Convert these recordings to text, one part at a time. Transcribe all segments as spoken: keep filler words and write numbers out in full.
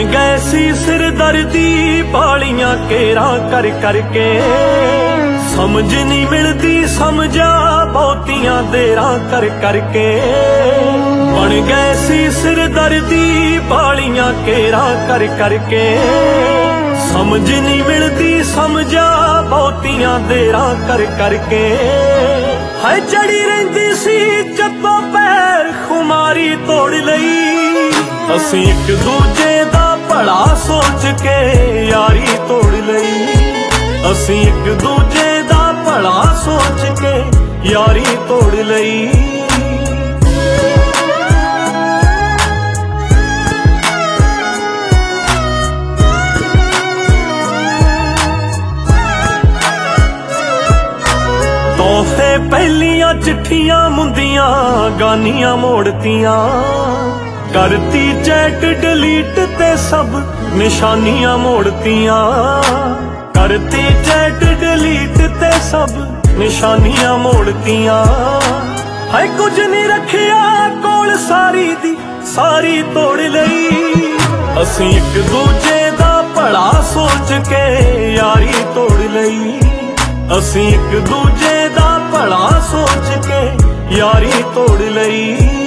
गए सी सिरदर्दी बालियां केरा कर करके, समझ नहीं मिलती समझा बहुतियां देरा कर करके। बन गए सी सिरदर्दी बालियां केरा कर करके, समझ नहीं मिलती समझा बहुतियां देरा कर करके। है चढ़ी रहिंदी सी जद्दों पैर खुमारी तोड़ लई, असीं एक दूजे दा भला सोच के यारी तोड़ लई। असीं एक दूजे दा भला सोच के यारी तोड़ लई। तोहफे पहलियां चिट्ठियां मुंदियां गानियां मोड़तियां, करती चैट डिलीट ते सब निशानियां मोड़तियां। करती चैट डिलीट ते सब निशानियां मोड़तियां। है कुछ नहीं रखिया कोल सारी दी सारी तोड़ लई। असीं एक दूजे दा भला सोच के यारी तोड़ लई। असीं एक दूजे दा भला सोच के यारी तोड़ लई।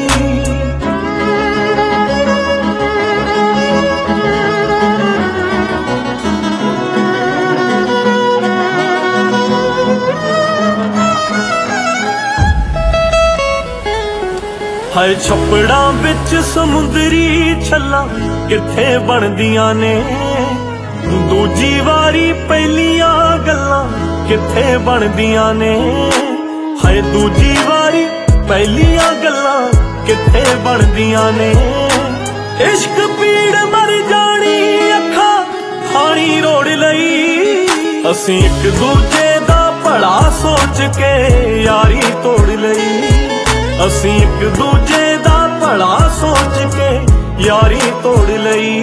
हाय छपड़ा बिच समुंदरी छल्ला किथे बनदियां ने, दूजी वारी पहलियां गल्लां किथे बनदियां ने। हाय दूजी वारी पहलियां गल्लां किथे बनदियां ने। इश्क पीड़ मर जानी अखां खानी रोड़ लई। असीं एक दूजे दा भला सोच के यारी तोड़ लई। असीं एक दूजे दा भला सोच के यारी तोड़ लई।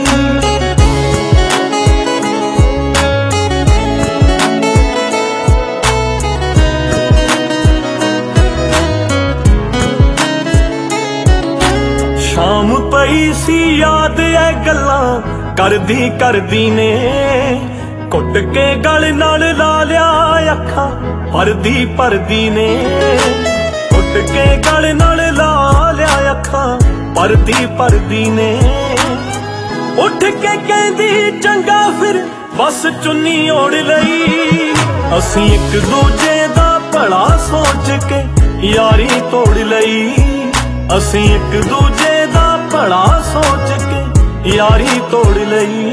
शाम पई सी याद ऐ गल्लां करदी करदी ने, घुट के गल नाल ला लिया अखां भरदी भरदी ने। घुट के गल नाल ला लिया अखां भरदी भरदी ने। उठ के कहंदी चंगा फिर बस चुन्नी ओढ़ लई। असीं एक दूजे दा भला सोच के यारी तोड़ लई। असीं एक दूजे दा भला सोच के यारी तोड़ लई।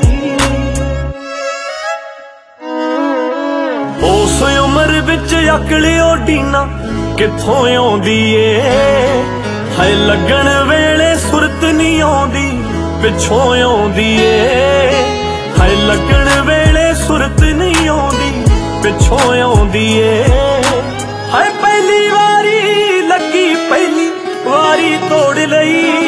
उस उम्र विच अकल ओडीना किथों आउंदी ए। है लगन वेले सुरत नहीं आउंदी पिछों आउंदी ए। है लगन वेले सुरत नहीं आउंदी पिछों आउंदी ए। है पहली वारी लगी पहली वारी तोड़ लई।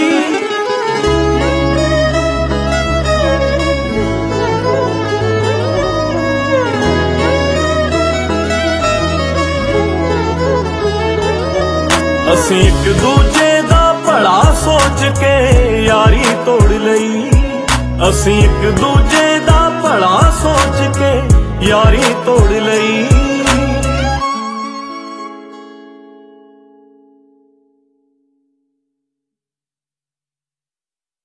असीं एक दूजे दा भला सोच के यारी तोड़ लई। असीं एक दूजे दा भला सोच के यारी तोड़ लई।